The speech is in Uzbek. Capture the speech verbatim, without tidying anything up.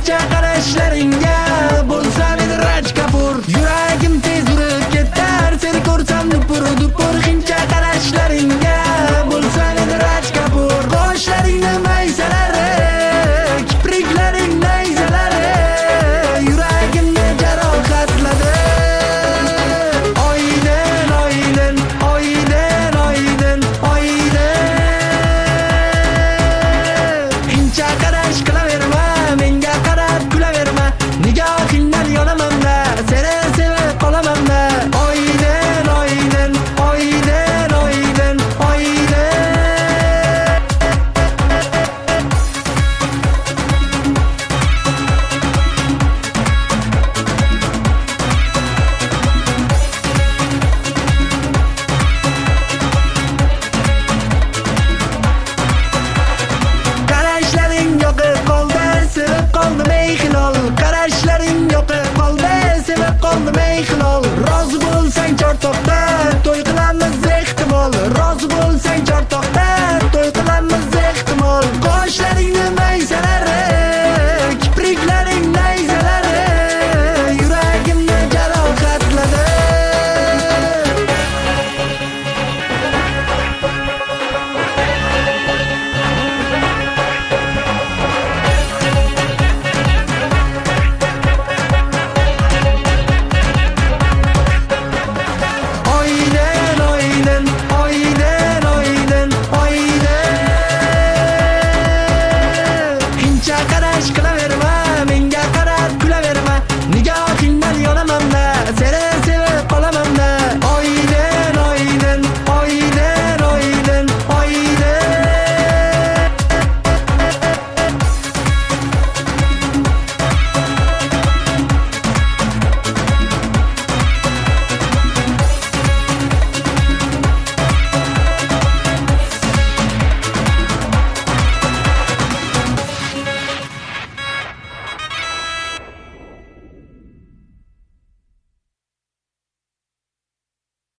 Incha qarashlaringga bo'lsam edi Raj Kapur. Yuragim tez urib ketar seni ko'rsam dupur dupur. Incha qarashlaringga bo'lsam edi Raj Kapur. Qoshlaringni maysalari, kipriklaring nayzalari yuragimni jarohatladi. Oydin, oydin, oydin, oydin, oydin. Incha qarash qilaverma, menga qarab kulaverma. Nigohingdan yonaman-da, seni sevib qolaman-da. Oydin, oydin, oydin, oydin, oydin. Qarashlaring yoqib qoldi, sevib qoldim ey hilol. Qarashlaring yoqib qoldi, sevib qoldim ey hilol. Rozi bo'lsang chortoqda to'y qilamiz ehtimol. Rozi bo'lsang chortoqda to'y qilamiz ehtimol. Qoshlaringni